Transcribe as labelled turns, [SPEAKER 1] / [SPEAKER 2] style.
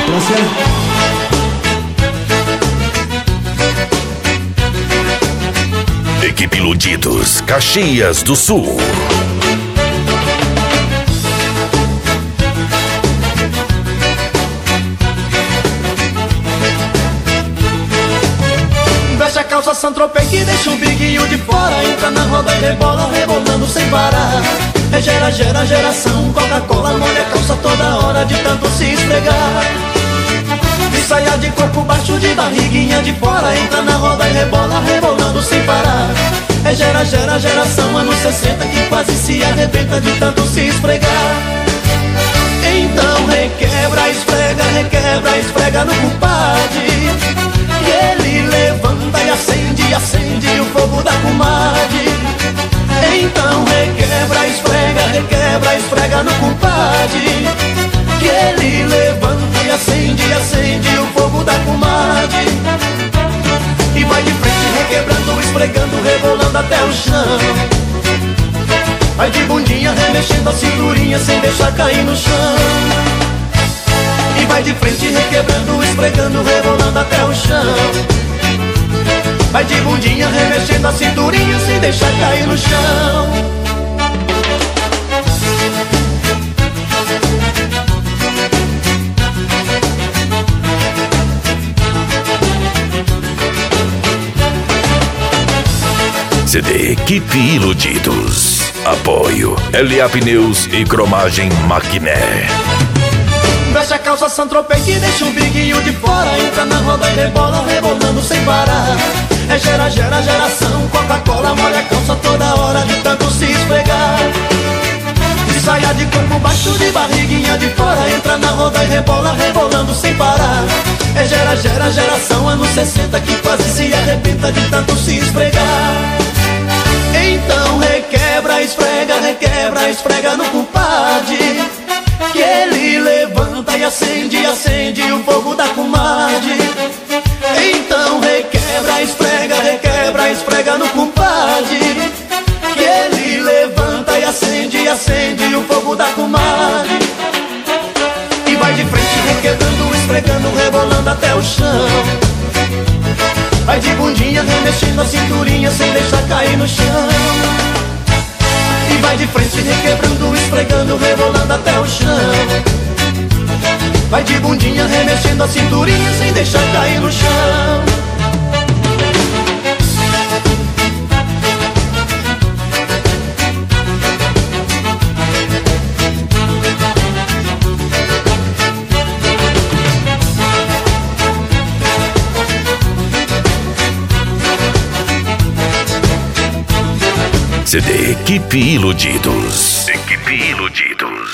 [SPEAKER 1] Equipe Iludidos, Caxias do Sul.
[SPEAKER 2] Veste a calça Saint-Tropez que deixa um biguinho de fora. Entra na roda e rebola, rebolando sem parar. É geração, Coca-Cola molha a calça toda hora de tanto se esfregar. De saia de corpo baixo, de barriguinha de fora. Entra na roda e rebola, rebolando sem parar. É geração, anos 60 que quase se arrebenta de tanto se esfregar. Então requebra, esfrega no compadre. E ele levanta e acende o fogo da comadre. Então requebra, esfrega no compadre. Que ele levanta e acende o fogo da comadre. E vai de frente requebrando, esfregando, rebolando até o chão. Vai de bundinha remexendo a cinturinha sem deixar cair no chão. E vai de frente requebrando, esfregando, rebolando até o chão. Vai de bundinha remexendo a cinturinha sem deixar cair no chão.
[SPEAKER 1] CD Equipe Iludidos. Apoio LA Pneus e Cromagem Maquiné.
[SPEAKER 2] Veste a calça Saint-Tropez que deixa um biguinho de fora. Entra na roda e rebola, rebolando sem parar. É geração, Coca-Cola molha a calça toda hora de tanto se esfregar. De saia de corpo baixo, de barriguinha de fora. Entra na roda e rebola, rebolando sem parar. É geração, anos 60 que quase se arrebenta de tanto se esfregar. Então requebra, esfrega no compadre. Que ele levanta e acende o fogo da comadre. Então requebra, esfrega no compadre. Que ele levanta e acende o fogo da comadre. E vai de frente requebrando, esfregando, rebolando até o chão. Vai de bundinha remexendo a cinturinha sem deixar cair no chão. E vai de frente requebrando, esfregando, rebolando até o chão. Vai de bundinha remexendo a cinturinha sem deixar cair no chão.
[SPEAKER 1] CD Equipe Iludidos. Equipe Iludidos.